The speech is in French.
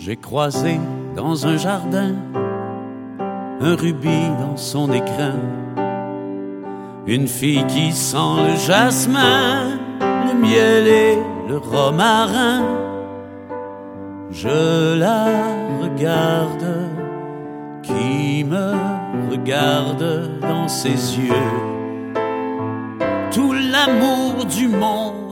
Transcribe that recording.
J'ai croisé dans un jardin un rubis dans son écrin, une fille qui sent le jasmin, le miel et le romarin. Je la regarde, qui me regarde dans ses yeux. Tout l'amour du monde